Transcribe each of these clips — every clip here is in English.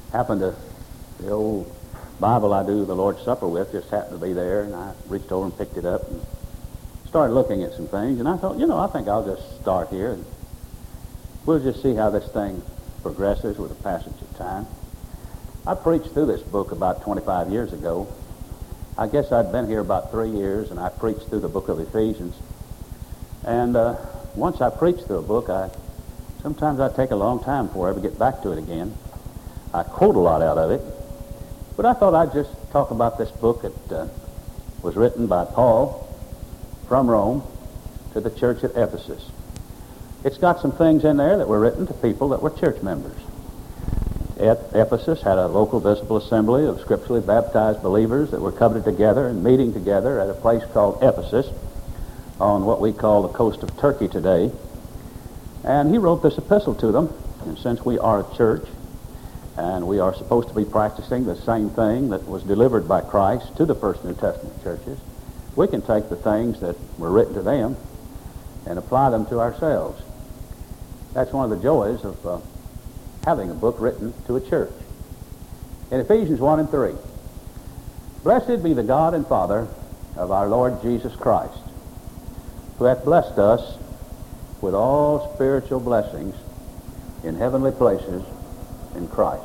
happened to, the old Bible I do the Lord's Supper with just happened to be there, and I reached over and picked it up and started looking at some things, and I thought, I think I'll just start here, and we'll just see how this thing progresses with the passage of time. I preached through this book about 25 years ago. I guess I'd been here about 3 years, and I preached through the book of Ephesians. And once I preach through a book, sometimes I take a long time before I ever get back to it again. I quote a lot out of it. But I thought I'd just talk about this book that was written by Paul from Rome to the church at Ephesus. It's got some things in there that were written to people that were church members. Ephesus had a local visible assembly of scripturally baptized believers that were covenanted together and meeting together at a place called Ephesus on what we call the coast of Turkey today. And he wrote this epistle to them, and since we are a church and we are supposed to be practicing the same thing that was delivered by Christ to the first New Testament churches, we can take the things that were written to them and apply them to ourselves. That's one of the joys of having a book written to a church. In Ephesians 1 and 3, "Blessed be the God and Father of our Lord Jesus Christ, who hath blessed us with all spiritual blessings in heavenly places in Christ."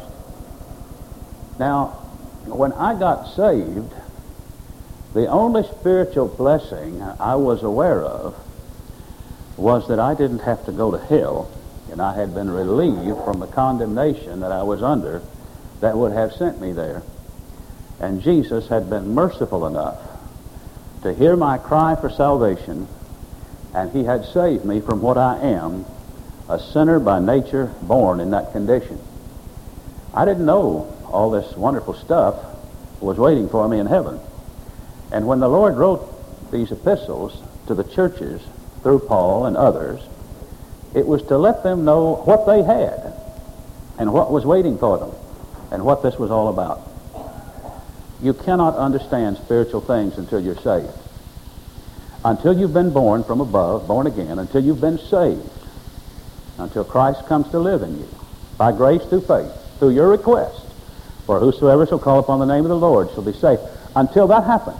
Now, when I got saved, the only spiritual blessing I was aware of was that I didn't have to go to hell, and I had been relieved from the condemnation that I was under that would have sent me there. And Jesus had been merciful enough to hear my cry for salvation, and he had saved me from what I am, a sinner by nature, born in that condition. I didn't know all this wonderful stuff was waiting for me in heaven. And when the Lord wrote these epistles to the churches through Paul and others, it was to let them know what they had and what was waiting for them and what this was all about. You cannot understand spiritual things until you're saved. Until you've been born from above, born again, until you've been saved, until Christ comes to live in you, by grace through faith, through your request, for whosoever shall call upon the name of the Lord shall be saved. Until that happens,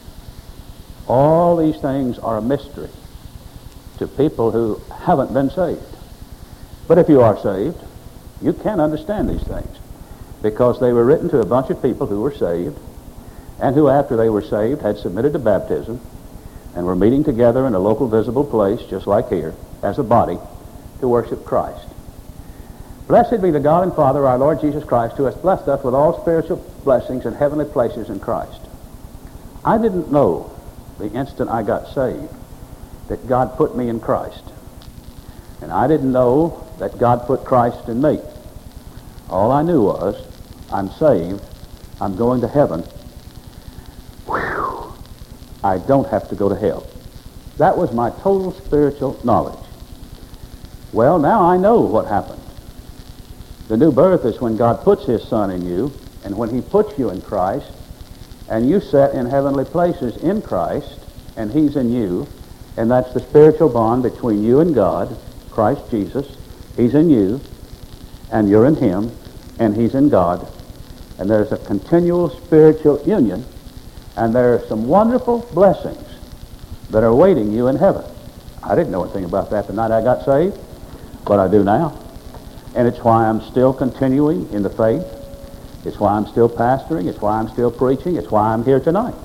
all these things are a mystery to people who haven't been saved. But if you are saved, you can understand these things, because they were written to a bunch of people who were saved, and who after they were saved had submitted to baptism, and were meeting together in a local visible place, just like here, as a body, to worship Christ. "Blessed be the God and Father, our Lord Jesus Christ, who has blessed us with all spiritual blessings in heavenly places in Christ." I didn't know the instant I got saved that God put me in Christ. And I didn't know that God put Christ in me. All I knew was, I'm saved, I'm going to heaven. Whew, I don't have to go to hell. That was my total spiritual knowledge. Well, now I know what happened. The new birth is when God puts his Son in you, and when he puts you in Christ, and you set in heavenly places in Christ, and he's in you, and that's the spiritual bond between you and God, Christ Jesus. He's in you, and you're in him, and he's in God, and there's a continual spiritual union, and there are some wonderful blessings that are awaiting you in heaven. I didn't know anything about that the night I got saved, but I do now. And it's why I'm still continuing in the faith. It's why I'm still pastoring. It's why I'm still preaching. It's why I'm here tonight.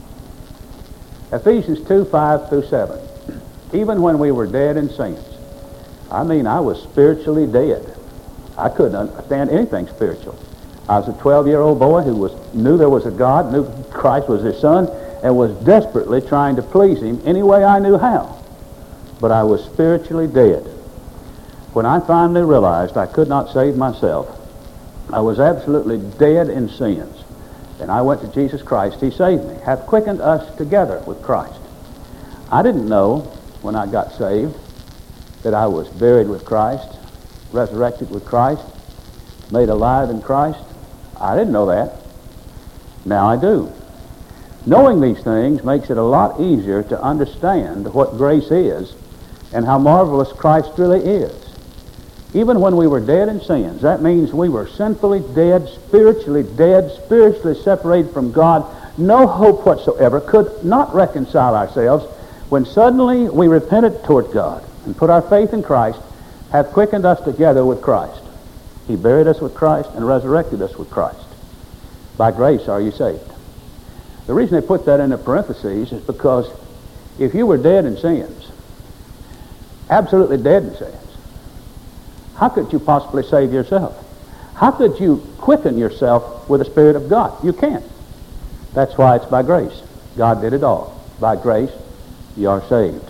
Ephesians 2, 5 through 7. Even when we were dead in sins, I mean, I was spiritually dead. I couldn't understand anything spiritual. I was a 12-year-old boy who knew there was a God, knew Christ was his Son, and was desperately trying to please him any way I knew how. But I was spiritually dead. When I finally realized I could not save myself, I was absolutely dead in sins, and I went to Jesus Christ. He saved me, hath quickened us together with Christ. I didn't know when I got saved that I was buried with Christ, resurrected with Christ, made alive in Christ. I didn't know that. Now I do. Knowing these things makes it a lot easier to understand what grace is and how marvelous Christ really is. Even when we were dead in sins, that means we were sinfully dead, spiritually separated from God, no hope whatsoever, could not reconcile ourselves. When suddenly we repented toward God and put our faith in Christ, hath quickened us together with Christ. He buried us with Christ and resurrected us with Christ. By grace are you saved. The reason they put that in the parentheses is because if you were dead in sins, absolutely dead in sins, how could you possibly save yourself? How could you quicken yourself with the Spirit of God? You can't. That's why it's by grace. God did it all. By grace you are saved.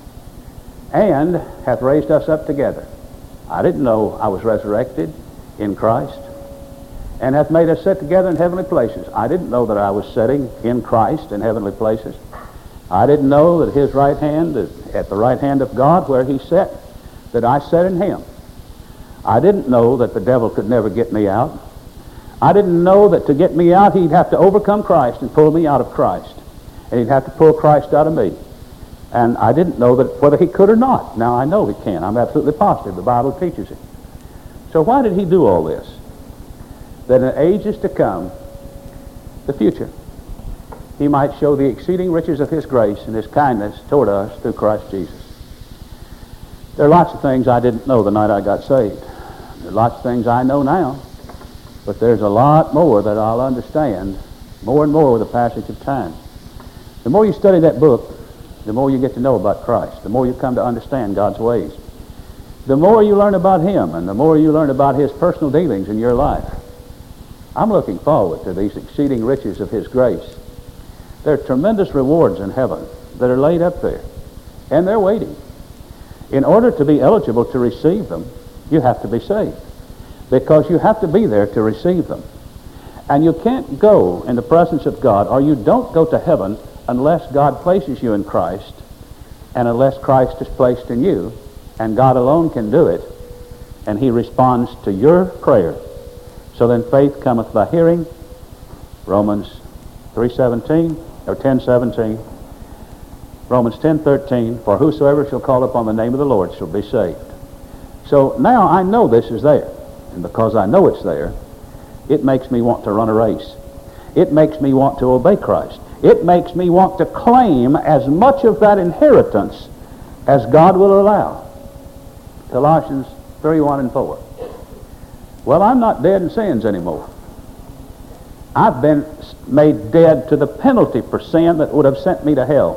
And hath raised us up together. I didn't know I was resurrected in Christ. And hath made us sit together in heavenly places. I didn't know that I was sitting in Christ in heavenly places. I didn't know that his right hand, at the right hand of God where he sat, that I sat in him. I didn't know that the devil could never get me out. I didn't know that to get me out, he'd have to overcome Christ and pull me out of Christ. And he'd have to pull Christ out of me. And I didn't know that whether he could or not. Now I know he can. I'm absolutely positive. The Bible teaches it. So why did he do all this? That in ages to come, the future, he might show the exceeding riches of his grace and his kindness toward us through Christ Jesus. There are lots of things I didn't know the night I got saved. There are lots of things I know now, but there's a lot more that I'll understand more and more with the passage of time. The more you study that book, the more you get to know about Christ, the more you come to understand God's ways. The more you learn about him and the more you learn about his personal dealings in your life. I'm looking forward to these exceeding riches of his grace. There are tremendous rewards in heaven that are laid up there, and they're waiting. In order to be eligible to receive them, you have to be saved, because you have to be there to receive them. And you can't go in the presence of God, or you don't go to heaven unless God places you in Christ, and unless Christ is placed in you, and God alone can do it, and he responds to your prayer. So then faith cometh by hearing, Romans 3:17, or 10:17, Romans 10:13, for whosoever shall call upon the name of the Lord shall be saved. So now I know this is there, and because I know it's there, it makes me want to run a race. It makes me want to obey Christ. It makes me want to claim as much of that inheritance as God will allow. Colossians 3:1 and 4. Well, I'm not dead in sins anymore. I've been made dead to the penalty for sin that would have sent me to hell.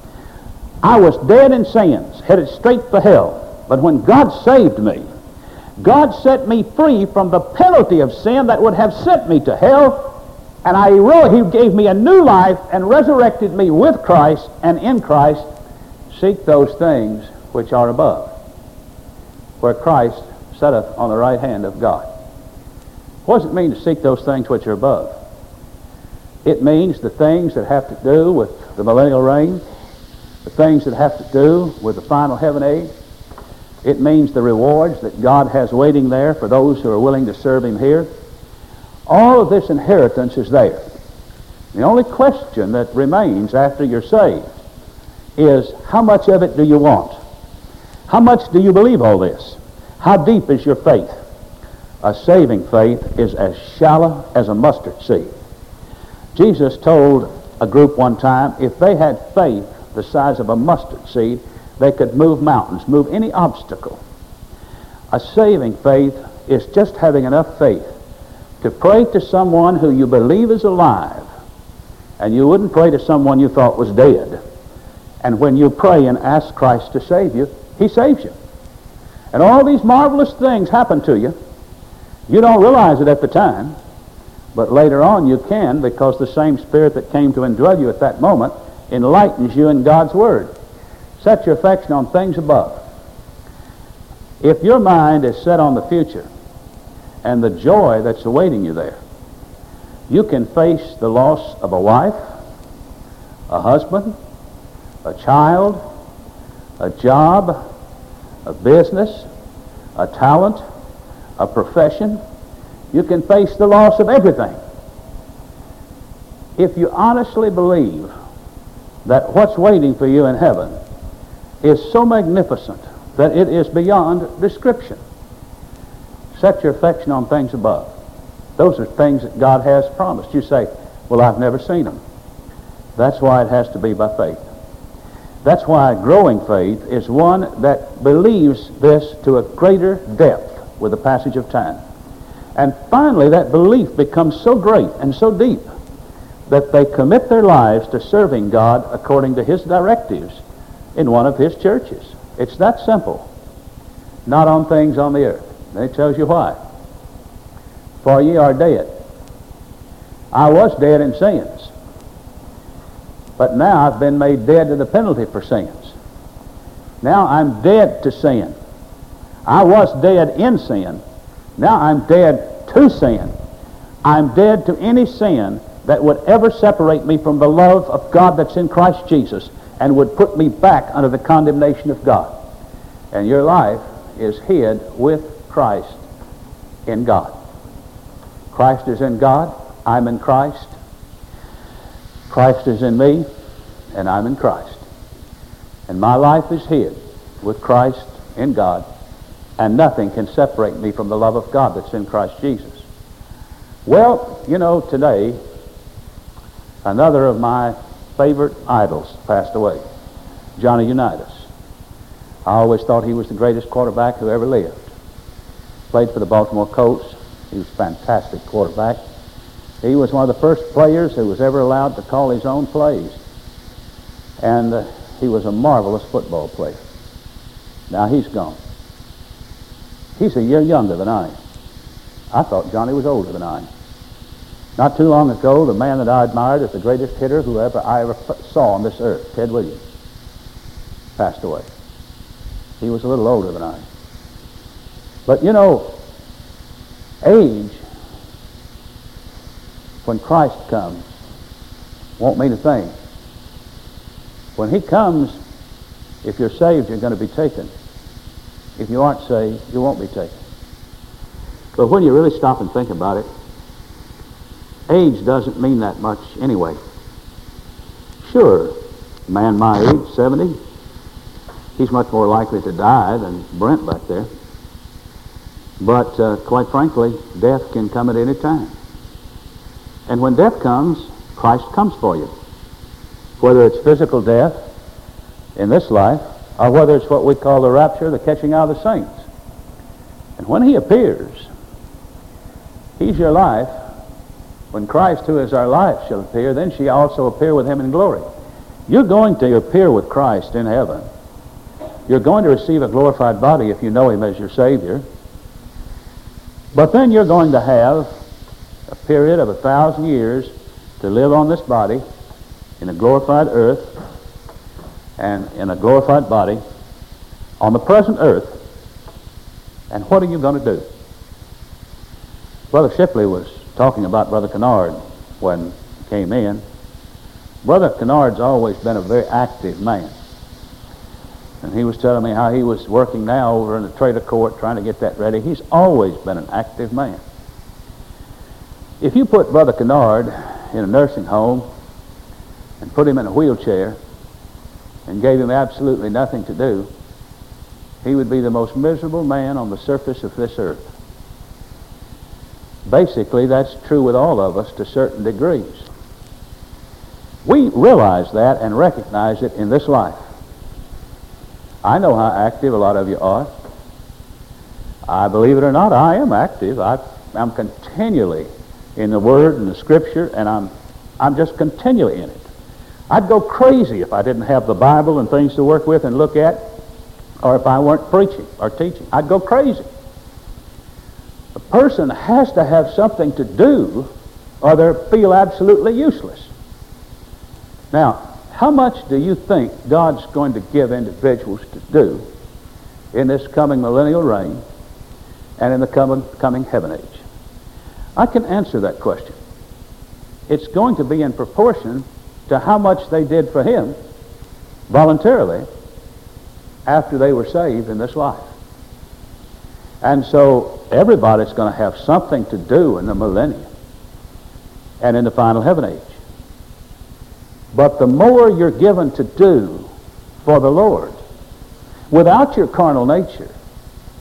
I was dead in sins, headed straight for hell. But when God saved me, God set me free from the penalty of sin that would have sent me to hell, and he gave me a new life and resurrected me with Christ, and in Christ seek those things which are above, where Christ sitteth on the right hand of God. What does it mean to seek those things which are above? It means the things that have to do with the millennial reign, the things that have to do with the final heaven age. It means the rewards that God has waiting there for those who are willing to serve him here. All of this inheritance is there. The only question that remains after you're saved is, how much of it do you want? How much do you believe all this? How deep is your faith? A saving faith is as shallow as a mustard seed. Jesus told a group one time, if they had faith the size of a mustard seed, they could move mountains, move any obstacle. A saving faith is just having enough faith to pray to someone who you believe is alive, and you wouldn't pray to someone you thought was dead. And when you pray and ask Christ to save you, he saves you. And all these marvelous things happen to you. You don't realize it at the time, but later on you can, because the same Spirit that came to indwell you at that moment enlightens you in God's Word. Set your affection on things above. If your mind is set on the future and the joy that's awaiting you there, you can face the loss of a wife, a husband, a child, a job, a business, a talent, a profession. You can face the loss of everything. If you honestly believe that what's waiting for you in heaven is so magnificent that it is beyond description, Set your affection on things above. Those are things that God has promised. You say, well, I've never seen them. That's why it has to be by faith. That's why growing faith is one that believes this to a greater depth with the passage of time. And finally, that belief becomes so great and so deep that they commit their lives to serving God according to His directives in one of His churches. It's that simple. Not on things on the earth. And it tells you why. For ye are dead. I was dead in sins, but now I've been made dead to the penalty for sins. Now I'm dead to sin. I was dead in sin. Now I'm dead to sin. I'm dead to any sin that would ever separate me from the love of God that's in Christ Jesus and would put me back under the condemnation of God. And your life is hid with Christ in God. Christ is in God, I'm in Christ. Christ is in me, and I'm in Christ. And my life is hid with Christ in God, and nothing can separate me from the love of God that's in Christ Jesus. Well, you know, today, another of my favorite idols passed away, Johnny Unitas. I always thought he was the greatest quarterback who ever lived. Played for the Baltimore Colts. He was a fantastic quarterback. He was one of the first players who was ever allowed to call his own plays. And he was a marvelous football player. Now he's gone. He's a year younger than I am. I thought Johnny was older than I am. Not too long ago, the man that I admired as the greatest hitter I ever saw on this earth, Ted Williams, passed away. He was a little older than I am. But you know, age, when Christ comes, won't mean a thing. When He comes, if you're saved, you're going to be taken. If you aren't saved, you won't be taken. But when you really stop and think about it, age doesn't mean that much anyway. Sure, a man my age, 70, he's much more likely to die than Brent back there. But quite frankly, death can come at any time. And when death comes, Christ comes for you. Whether it's physical death in this life, or whether it's what we call the rapture, the catching out of the saints. And when He appears, He's your life. When Christ, who is our life, shall appear, then shall also appear with Him in glory. You're going to appear with Christ in heaven. You're going to receive a glorified body if you know Him as your Savior. But then you're going to have a period of 1,000 years to live on this body in a glorified earth and in a glorified body on the present earth. And what are you going to do? Brother Shipley was talking about Brother Kennard when he came in. Brother Kennard's always been a very active man. And he was telling me how he was working now over in the Trader Court trying to get that ready. He's always been an active man. If you put Brother Kennard in a nursing home and put him in a wheelchair and gave him absolutely nothing to do, he would be the most miserable man on the surface of this earth. Basically, that's true with all of us to certain degrees. We realize that and recognize it in this life. I know how active a lot of you are. I believe it or not, I am active. I'm continually in the Word and the Scripture, and I'm just continually in it. I'd go crazy if I didn't have the Bible and things to work with and look at, or if I weren't preaching or teaching. I'd go crazy. A person has to have something to do, or they feel absolutely useless. Now, how much do you think God's going to give individuals to do in this coming millennial reign and in the coming heaven age? I can answer that question. It's going to be in proportion to how much they did for Him voluntarily after they were saved in this life. And so everybody's going to have something to do in the millennium and in the final heaven age. But the more you're given to do for the Lord, without your carnal nature,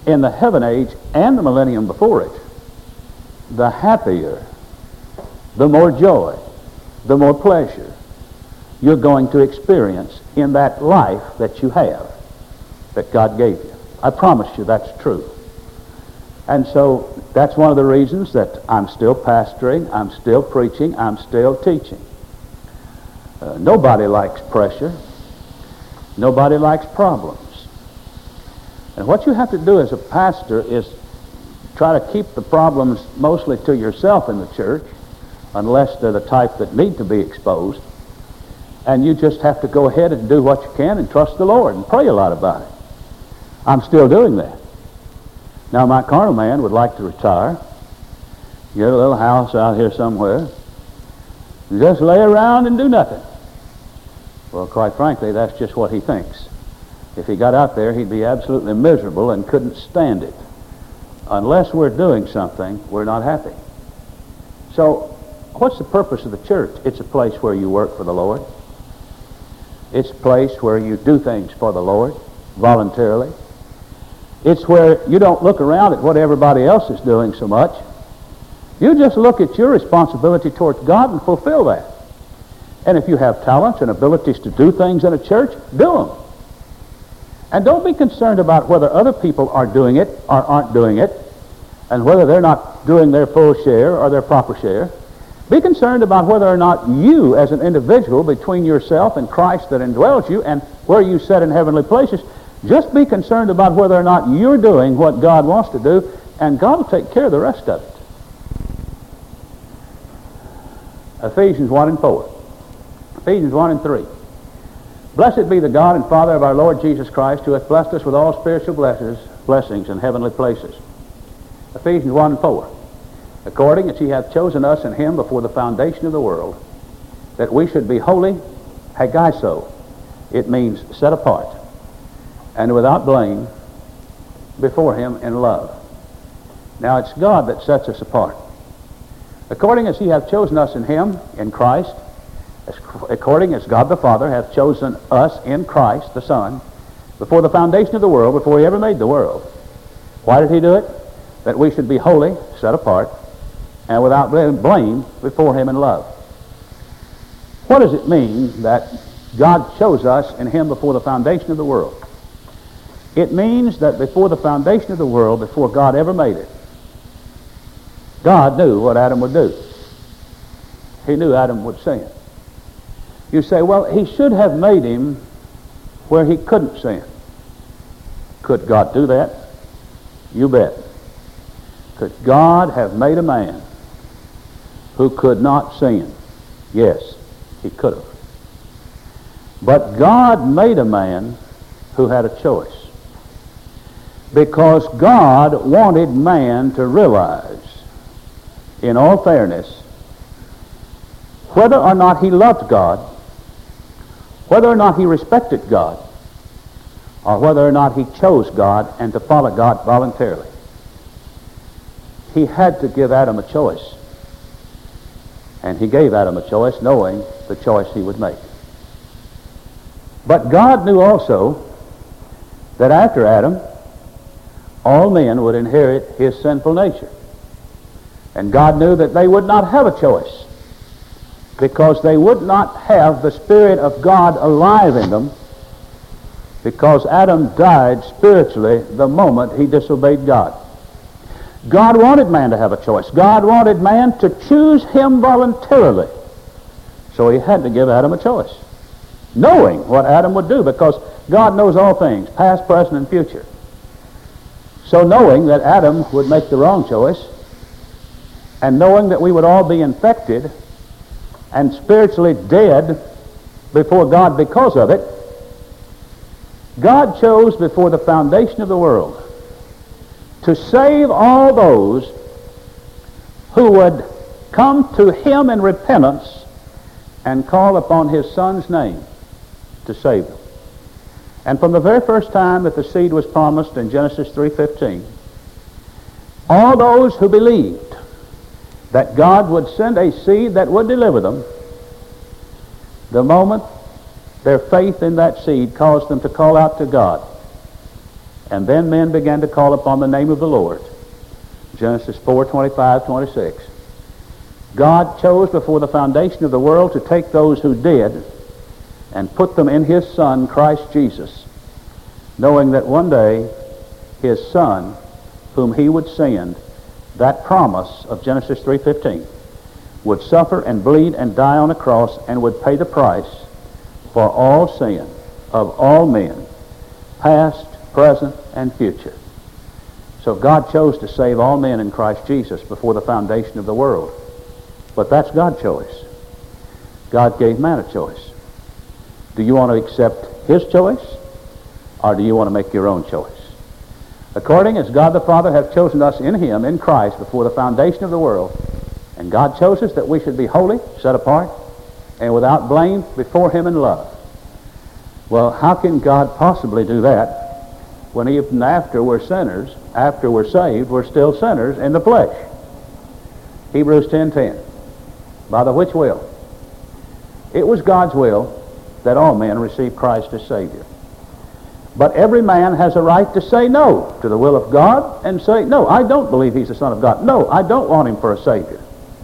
in the heaven age and the millennium before it, the happier, the more joy, the more pleasure you're going to experience in that life that you have, that God gave you. I promise you that's true. And so that's one of the reasons that I'm still pastoring, I'm still preaching, I'm still teaching. Nobody likes pressure. Nobody likes problems. And what you have to do as a pastor is try to keep the problems mostly to yourself in the church, unless they're the type that need to be exposed. And you just have to go ahead and do what you can and trust the Lord and pray a lot about it. I'm still doing that. Now, my carnal man would like to retire, get a little house out here somewhere, and just lay around and do nothing. Well, quite frankly, that's just what he thinks. If he got out there, he'd be absolutely miserable and couldn't stand it. Unless we're doing something, we're not happy. So, what's the purpose of the church? It's a place where you work for the Lord. It's a place where you do things for the Lord voluntarily. It's where you don't look around at what everybody else is doing so much. You just look at your responsibility towards God and fulfill that. And if you have talents and abilities to do things in a church, do them. And don't be concerned about whether other people are doing it or aren't doing it, and whether they're not doing their full share or their proper share. Be concerned about whether or not you as an individual, between yourself and Christ that indwells you and where you sit in heavenly places, just be concerned about whether or not you're doing what God wants to do, and God will take care of the rest of it. Ephesians 1 and 4. Ephesians 1 and 3. Blessed be the God and Father of our Lord Jesus Christ, who hath blessed us with all spiritual blessings in heavenly places. Ephesians 1 and 4. According as he hath chosen us in him before the foundation of the world, that we should be holy, hagiso. It means set apart, and without blame before him in love. Now it's God that sets us apart. According as he hath chosen us in him, in Christ, according as God the Father hath chosen us in Christ the Son, before the foundation of the world, before he ever made the world. Why did he do it? That we should be holy, set apart, and without blame before him in love. What does it mean that God chose us in him before the foundation of the world? It means that before the foundation of the world, before God ever made it, God knew what Adam would do. He knew Adam would sin. You say, well, he should have made him where he couldn't sin. Could God do that? You bet. Could God have made a man who could not sin? Yes, he could have. But God made a man who had a choice, because God wanted man to realize, in all fairness, whether or not he loved God, whether or not he respected God, or whether or not he chose God and to follow God voluntarily. He had to give Adam a choice. And he gave Adam a choice, knowing the choice he would make. But God knew also that after Adam, all men would inherit his sinful nature. And God knew that they would not have a choice, because they would not have the Spirit of God alive in them, because Adam died spiritually the moment he disobeyed God. God wanted man to have a choice. God wanted man to choose him voluntarily. So he had to give Adam a choice, knowing what Adam would do, because God knows all things, past, present, and future. So knowing that Adam would make the wrong choice, and knowing that we would all be infected and spiritually dead before God because of it, God chose before the foundation of the world to save all those who would come to him in repentance and call upon his Son's name to save them. And from the very first time that the seed was promised in Genesis 3:15, all those who believed that God would send a seed that would deliver them, the moment their faith in that seed caused them to call out to God And then men began to call upon the name of the Lord. Genesis 4:25-26. God chose before the foundation of the world to take those who did and put them in his Son, Christ Jesus, knowing that one day his Son, whom he would send, that promise of Genesis 3:15, would suffer and bleed and die on a cross and would pay the price for all sin of all men, past, present, and future. So God chose to save all men in Christ Jesus before the foundation of the world. But that's God's choice. God gave man a choice. Do you want to accept his choice, or do you want to make your own choice? According as God the Father hath chosen us in him, in Christ, before the foundation of the world, and God chose us that we should be holy, set apart, and without blame before him in love. Well, how can God possibly do that when even after we're sinners, after we're saved, we're still sinners in the flesh? Hebrews 10:10. By the which will? It was God's will that all men receive Christ as Savior. But every man has a right to say no to the will of God and say, no, I don't believe he's the Son of God. No, I don't want him for a Savior.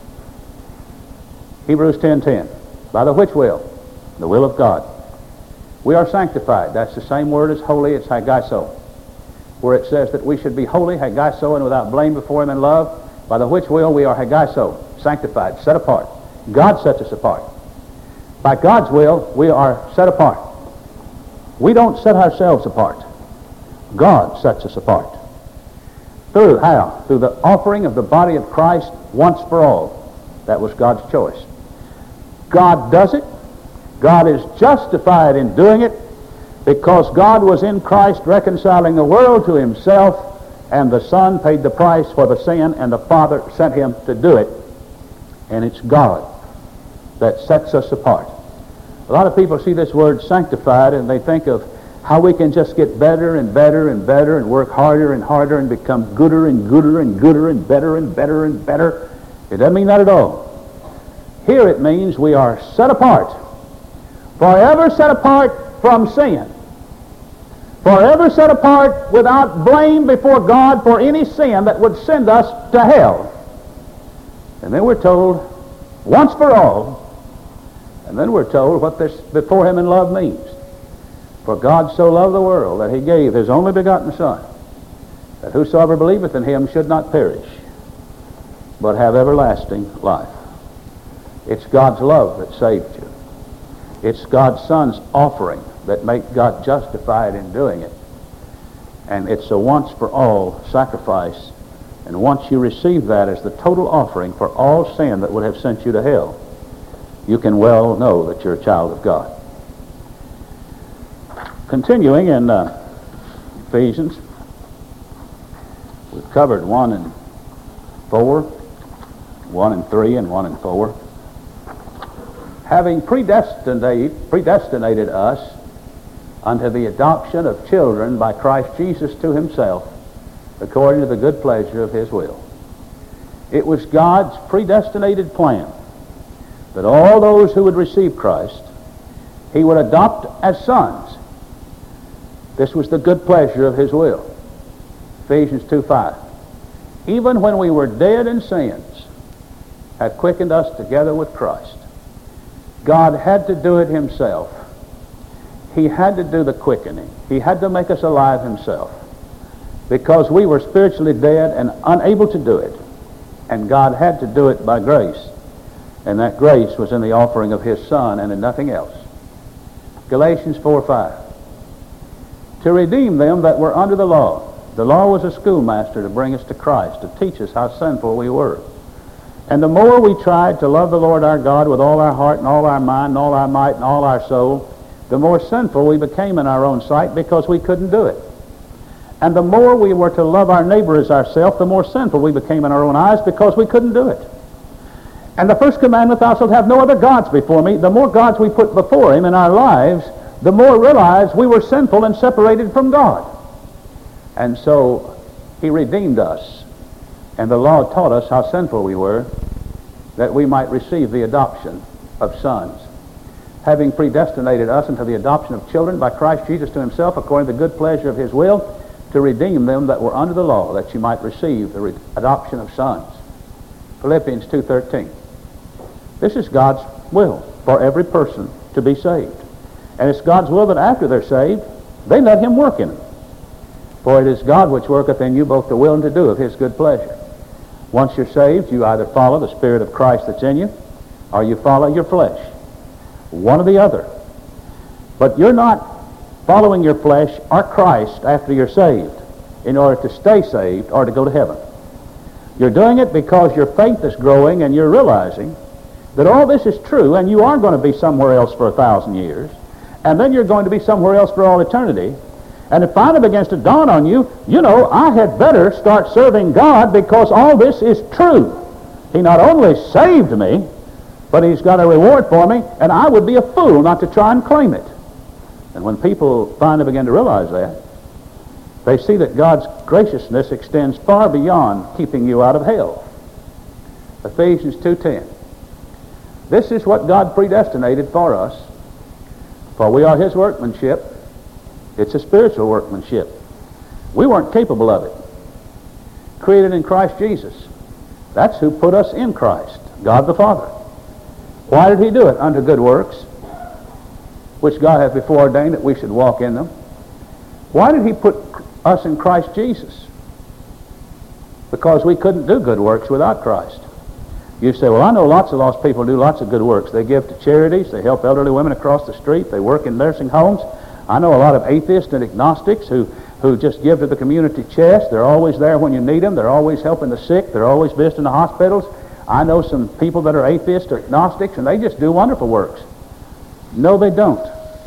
Hebrews 10:10. By the which will? The will of God. We are sanctified. That's the same word as holy. It's hagiso. Where it says that we should be holy, hagiso, and without blame before him in love. By the which will we are hagiso, sanctified, set apart. God sets us apart. By God's will, we are set apart. We don't set ourselves apart. God sets us apart. Through how? Through the offering of the body of Christ once for all. That was God's choice. God does it. God is justified in doing it because God was in Christ reconciling the world to himself, and the Son paid the price for the sin, and the Father sent him to do it. And it's God that sets us apart. A lot of people see this word sanctified and they think of how we can just get better and better and better and work harder and harder and become gooder and gooder and gooder and better and better and better. It doesn't mean that at all. Here it means we are set apart, forever set apart from sin, forever set apart without blame before God for any sin that would send us to hell. And then we're told, once for all, and then we're told what this before him in love means. For God so loved the world that he gave his only begotten Son, that whosoever believeth in him should not perish, but have everlasting life. It's God's love that saved you. It's God's Son's offering that made God justified in doing it. And it's a once-for-all sacrifice. And once you receive that as the total offering for all sin that would have sent you to hell, you can well know that you're a child of God. Continuing in Ephesians, we've covered 1 and 4, 1 and 3, and 1 and 4. Having predestinated us unto the adoption of children by Christ Jesus to himself, according to the good pleasure of his will. It was God's predestinated plan that all those who would receive Christ, he would adopt as sons. This was the good pleasure of his will. Ephesians 2:5. Even when we were dead in sins, hath quickened us together with Christ. God had to do it himself. He had to do the quickening. He had to make us alive himself, because we were spiritually dead and unable to do it. And God had to do it by grace. And that grace was in the offering of his Son and in nothing else. Galatians 4:5. To redeem them that were under the law. The law was a schoolmaster to bring us to Christ, to teach us how sinful we were. And the more we tried to love the Lord our God with all our heart and all our mind and all our might and all our soul, the more sinful we became in our own sight because we couldn't do it. And the more we were to love our neighbor as ourselves, the more sinful we became in our own eyes because we couldn't do it. And the first commandment, thou shalt have no other gods before me. The more gods we put before him in our lives, the more realized we were sinful and separated from God. And so he redeemed us. And the law taught us how sinful we were, that we might receive the adoption of sons. Having predestinated us unto the adoption of children by Christ Jesus to himself, according to the good pleasure of his will, to redeem them that were under the law, that you might receive the adoption of sons. Philippians 2:13. This is God's will for every person to be saved. And it's God's will that after they're saved, they let him work in them. For it is God which worketh in you both to will and to do of his good pleasure. Once you're saved, you either follow the Spirit of Christ that's in you, or you follow your flesh. One or the other. But you're not following your flesh or Christ after you're saved in order to stay saved or to go to heaven. You're doing it because your faith is growing and you're realizing that all this is true and you are going to be somewhere else for 1,000 years, and then you're going to be somewhere else for all eternity. And it finally begins to dawn on you, I had better start serving God because all this is true. He not only saved me, but he's got a reward for me, and I would be a fool not to try and claim it. And when people finally begin to realize that, they see that God's graciousness extends far beyond keeping you out of hell. Ephesians 2:10. This is what God predestinated for us, for we are his workmanship. It's a spiritual workmanship. We weren't capable of it. Created in Christ Jesus. That's who put us in Christ, God the Father. Why did he do it? Unto good works, which God hath before ordained that we should walk in them. Why did he put us in Christ Jesus? Because we couldn't do good works without Christ. You say, well, I know lots of lost people do lots of good works. They give to charities, they help elderly women across the street, they work in nursing homes. I know a lot of atheists and agnostics who just give to the community chest. They're always there when you need them. They're always helping the sick. They're always visiting the hospitals. I know some people that are atheists or agnostics, and they just do wonderful works. No, they don't.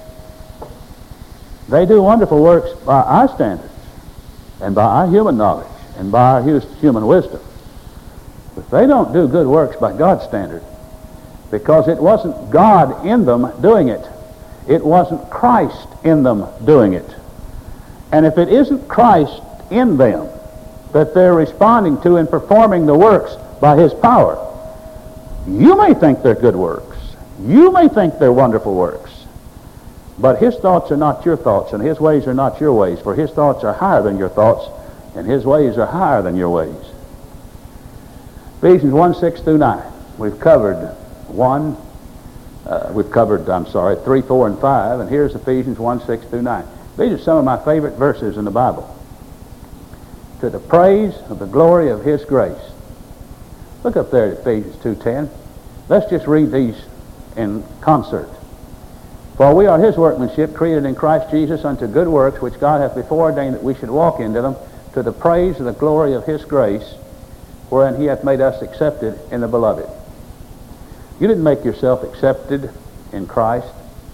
They do wonderful works by our standards and by our human knowledge and by our human wisdom. But they don't do good works by God's standard, because it wasn't God in them doing it. It wasn't Christ in them doing it. And if it isn't Christ in them that they're responding to and performing the works by his power, you may think they're good works. You may think they're wonderful works. But his thoughts are not your thoughts, and his ways are not your ways, for his thoughts are higher than your thoughts, and his ways are higher than your ways. Ephesians 1:6-9. We've covered 3, 4, and 5, and here's Ephesians 1:6-9. These are some of my favorite verses in the Bible. To the praise of the glory of his grace. Look up there at Ephesians 2:10. Let's just read these in concert. For we are his workmanship, created in Christ Jesus unto good works, which God hath before ordained that we should walk into them, to the praise of the glory of his grace, wherein he hath made us accepted in the beloved. You didn't make yourself accepted in Christ.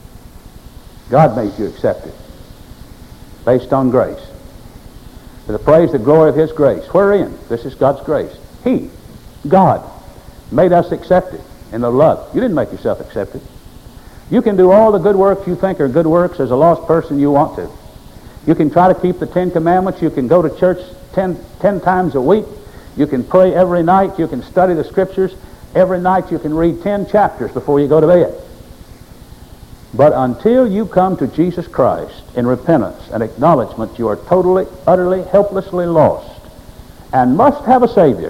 God made you accepted based on grace. To the praise the glory of his grace. Wherein? This is God's grace. He, God, made us accepted in the love. You didn't make yourself accepted. You can do all the good works you think are good works as a lost person you want to. You can try to keep the 10 Commandments. You can go to church 10 times a week. You can pray every night. You can study the Scriptures. Every night you can read 10 chapters before you go to bed. But until you come to Jesus Christ in repentance and acknowledgement, you are totally, utterly, helplessly lost and must have a Savior.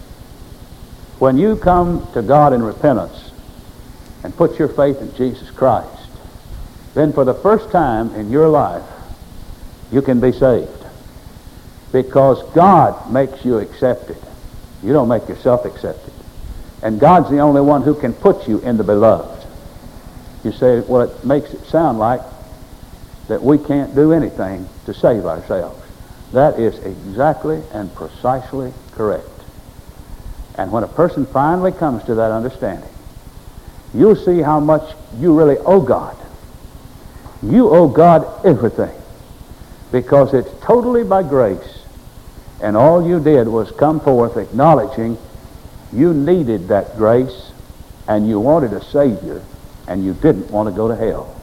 When you come to God in repentance and put your faith in Jesus Christ, then for the first time in your life, you can be saved. Because God makes you accepted. You don't make yourself accepted. And God's the only one who can put you in the beloved. You say, well, it makes it sound like that we can't do anything to save ourselves. That is exactly and precisely correct. And when a person finally comes to that understanding, you'll see how much you really owe God. You owe God everything, because it's totally by grace, and all you did was come forth acknowledging you needed that grace, and you wanted a Savior, and you didn't want to go to hell.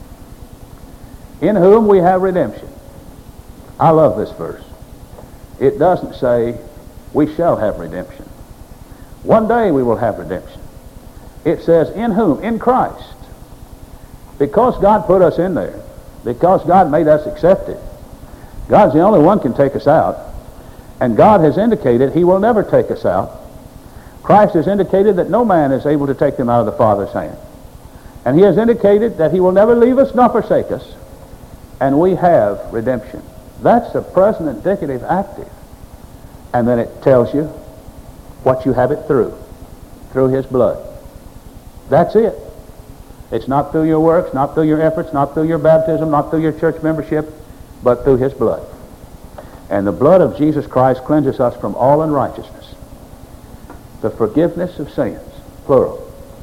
In whom we have redemption. I love this verse. It doesn't say we shall have redemption. One day we will have redemption. It says in whom? In Christ. Because God put us in there. Because God made us accepted. God's the only one can take us out. And God has indicated he will never take us out. Christ has indicated that no man is able to take them out of the Father's hand. And he has indicated that he will never leave us nor forsake us. And we have redemption. That's the present indicative active. And then it tells you what you have it through his blood. That's it. It's not through your works, not through your efforts, not through your baptism, not through your church membership, but through his blood. And the blood of Jesus Christ cleanses us from all unrighteousness. The forgiveness of sins, plural.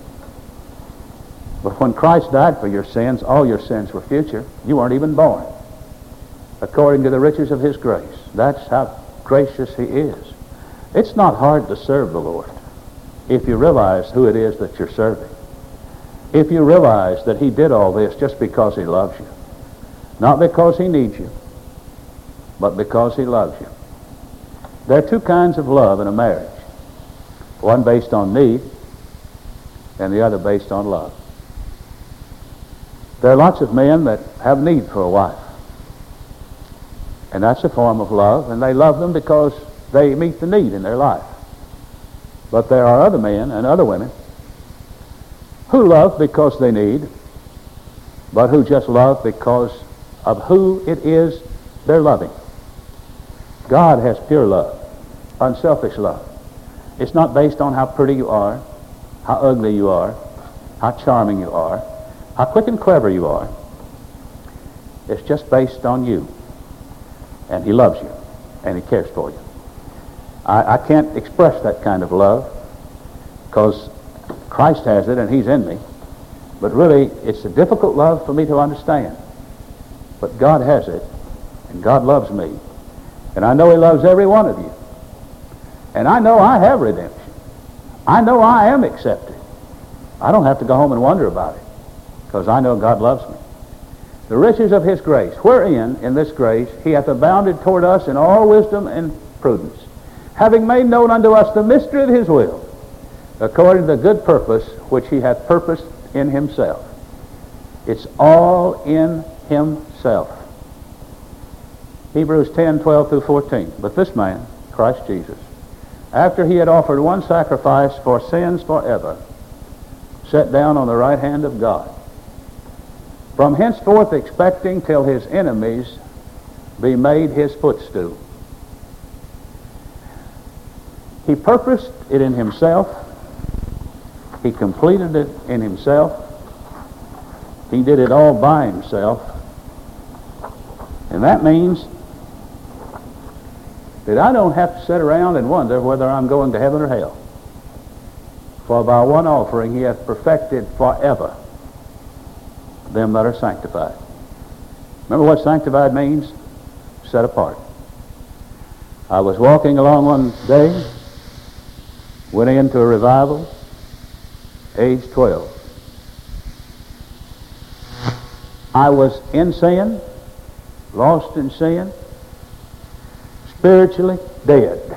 But when Christ died for your sins, all your sins were future. You weren't even born. According to the riches of his grace. That's how gracious he is. It's not hard to serve the Lord if you realize who it is that you're serving. If you realize that he did all this just because he loves you. Not because he needs you, but because he loves you. There are two kinds of love in a marriage. One based on need, and the other based on love. There are lots of men that have need for a wife. And that's a form of love, and they love them because they meet the need in their life. But there are other men and other women who love because they need, but who just love because of who it is they're loving. God has pure love, unselfish love. It's not based on how pretty you are, how ugly you are, how charming you are, how quick and clever you are. It's just based on you. And he loves you, and he cares for you. I can't express that kind of love because Christ has it and he's in me. But really, it's a difficult love for me to understand. But God has it, and God loves me. And I know he loves every one of you. And I know I have redemption. I know I am accepted. I don't have to go home and wonder about it because I know God loves me. The riches of his grace, wherein, in this grace, he hath abounded toward us in all wisdom and prudence, having made known unto us the mystery of his will, according to the good purpose which he hath purposed in himself. It's all in himself. Hebrews 10:12 through 14. But this man, Christ Jesus, after he had offered one sacrifice for sins forever, sat down on the right hand of God, from henceforth expecting till his enemies be made his footstool. He purposed it in himself. He completed it in himself. He did it all by himself. And that means that I don't have to sit around and wonder whether I'm going to heaven or hell. For by one offering he hath perfected forever them that are sanctified. Remember what sanctified means? Set apart. I was walking along one day, went into a revival, age 12. I was in sin, lost in sin, spiritually dead.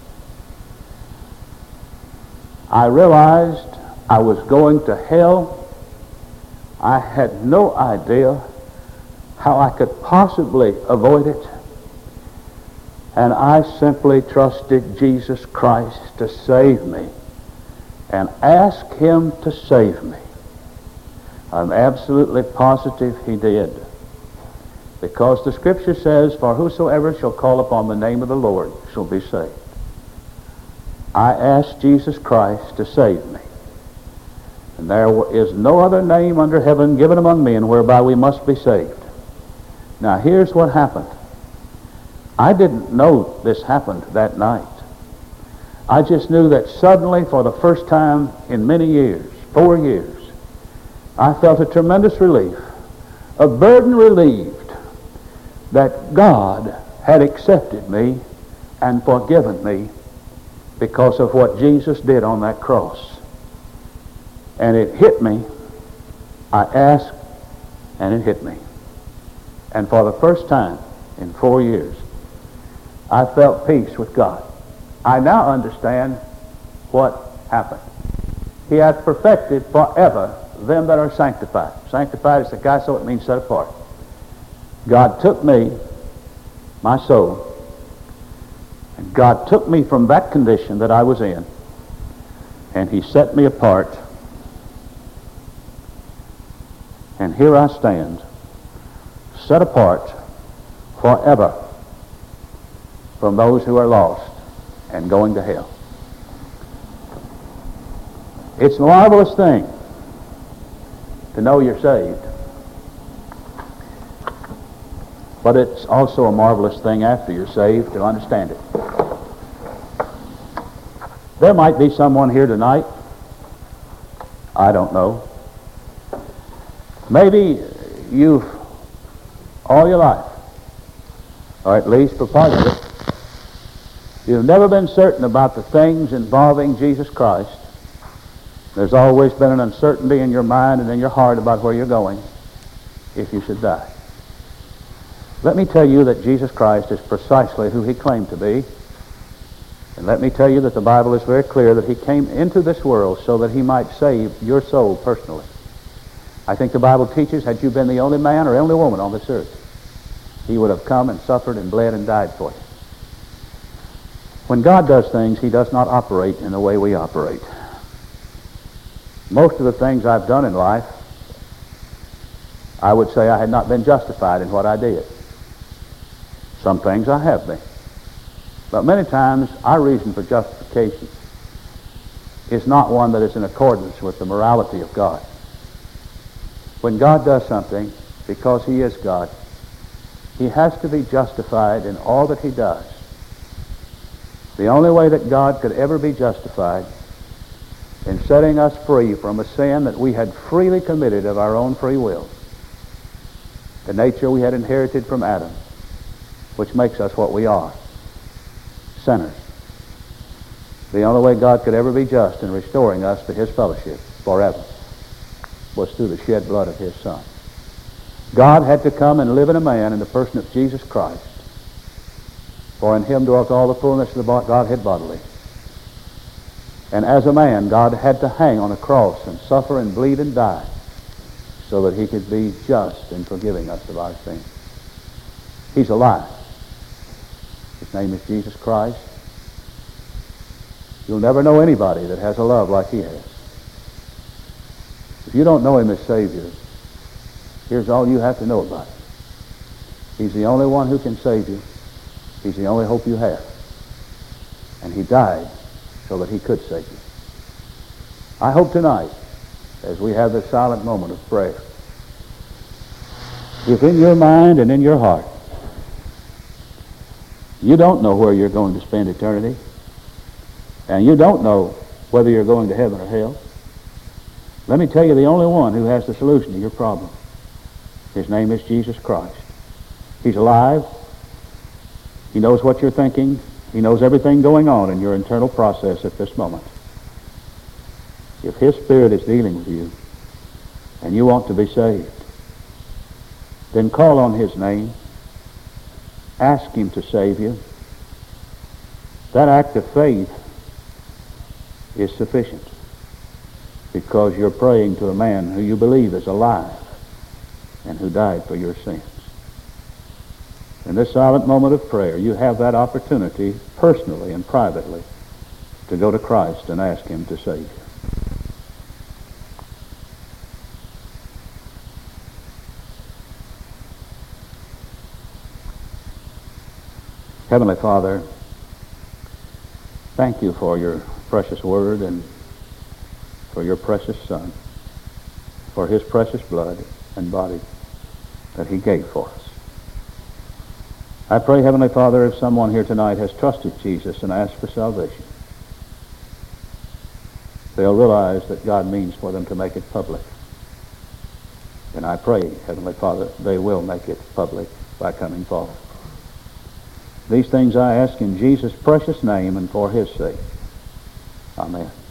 I realized I was going to hell. I had no idea how I could possibly avoid it. And I simply trusted Jesus Christ to save me and asked him to save me. I'm absolutely positive he did. Because the scripture says, for whosoever shall call upon the name of the Lord shall be saved. I asked Jesus Christ to save me. And there is no other name under heaven given among men whereby we must be saved. Now here's what happened. I didn't know this happened that night. I just knew that suddenly, for the first time in many years, 4 years, I felt a tremendous relief, a burden relieved, that God had accepted me and forgiven me because of what Jesus did on that cross. And it hit me. I asked, and it hit me. And for the first time in 4 years, I felt peace with God. I now understand what happened. He hath perfected forever them that are sanctified. Sanctified is the guy, so it means set apart. God took me my soul. And God took me from that condition that I was in, and He set me apart. And here I stand, set apart forever from those who are lost and going to hell. It's a marvelous thing to know you're saved. But it's also a marvelous thing after you're saved to understand it. There might be someone here tonight, I don't know. Maybe you've, all your life, or at least for part of it, you've never been certain about the things involving Jesus Christ. There's always been an uncertainty in your mind and in your heart about where you're going if you should die. Let me tell you that Jesus Christ is precisely who He claimed to be. And let me tell you that the Bible is very clear that He came into this world so that He might save your soul personally. I think the Bible teaches, had you been the only man or only woman on this earth, He would have come and suffered and bled and died for you. When God does things, He does not operate in the way we operate. Most of the things I've done in life, I would say I had not been justified in what I did. Some things I have been. But many times our reason for justification is not one that is in accordance with the morality of God. When God does something, because He is God, He has to be justified in all that He does. The only way that God could ever be justified in setting us free from a sin that we had freely committed of our own free will, the nature we had inherited from Adam, which makes us what we are, sinners. The only way God could ever be just in restoring us to His fellowship forever was through the shed blood of His Son. God had to come and live in a man in the person of Jesus Christ, for in Him dwelt all the fullness of the Godhead bodily. And as a man, God had to hang on a cross and suffer and bleed and die so that He could be just in forgiving us of our sins. He's alive. His name is Jesus Christ. You'll never know anybody that has a love like He has. If you don't know Him as Savior, here's all you have to know about Him. He's the only one who can save you. He's the only hope you have. And He died so that He could save you. I hope tonight, as we have this silent moment of prayer, if in your mind and in your heart you don't know where you're going to spend eternity, and you don't know whether you're going to heaven or hell, let me tell you the only one who has the solution to your problem. His name is Jesus Christ. He's alive. He knows what you're thinking. He knows everything going on in your internal process at this moment. If His Spirit is dealing with you and you want to be saved, then call on His name. Ask Him to save you. That act of faith is sufficient because you're praying to a man who you believe is alive and who died for your sins. In this silent moment of prayer, you have that opportunity personally and privately to go to Christ and ask Him to save you. Heavenly Father, thank You for Your precious word and for Your precious Son, for His precious blood and body that He gave for us. I pray, Heavenly Father, if someone here tonight has trusted Jesus and asked for salvation, they'll realize that God means for them to make it public. And I pray, Heavenly Father, they will make it public by coming forward. These things I ask in Jesus' precious name and for His sake. Amen.